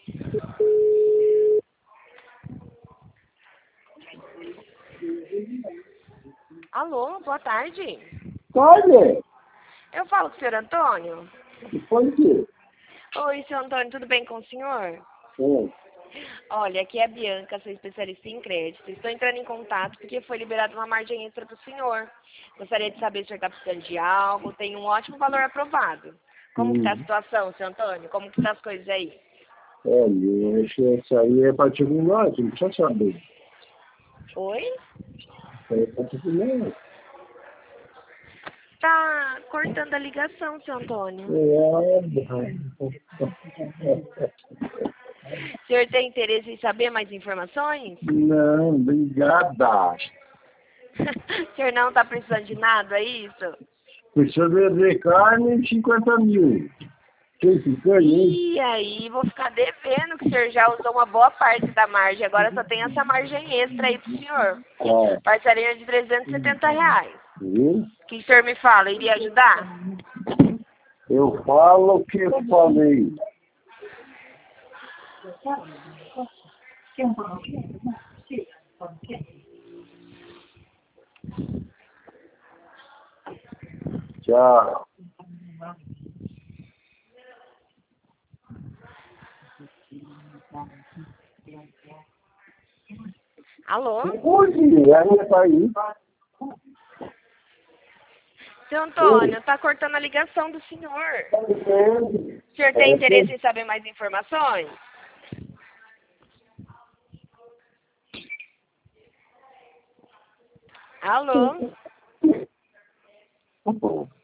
Alô, boa tarde. Pode? Eu falo com o senhor Antônio. Pode ser. Oi, senhor Antônio, tudo bem com o senhor? É. Olha, aqui é a Bianca, sou especialista em crédito. Estou entrando em contato porque foi liberada uma margem extra para o senhor. Gostaria de saber se o senhor está precisando de algo, tem um ótimo valor aprovado. Como que está a situação, senhor Antônio? Como que estão as coisas aí? Olha, eu acho que essa aí é particular, não precisa saber. Oi? É particular. Tá cortando a ligação, senhor Antônio. O senhor tem interesse em saber mais informações? Não, obrigada. O senhor não está precisando de nada, é isso? Precisa vender carne 50 mil. Quem ficou aí? E aí, vou ficar devendo que o senhor já usou uma boa parte da margem. Agora só tem essa margem extra aí pro senhor. Ó, Parcelinha de R$ 370. viu? O que o senhor me fala? Iria ajudar? Eu falo o que eu falei. Tchau. Alô? Hoje, ainda tá aí. Seu Antônio, tá cortando a ligação do senhor. Tá vendo? O senhor tem interesse em saber mais informações? Alô? Tá bom.